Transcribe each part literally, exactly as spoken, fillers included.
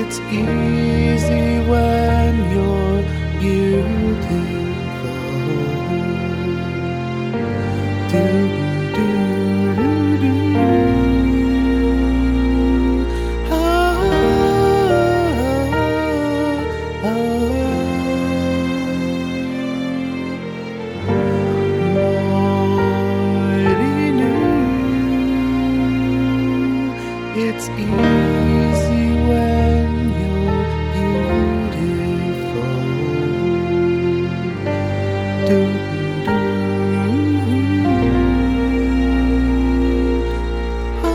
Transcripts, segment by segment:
It's easy when you're beautiful. Do, do, do, do. Ah, ah, ah. Mighty new. It's easy when you're beautiful. Do, do, ah,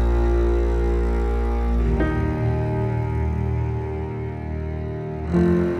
ah.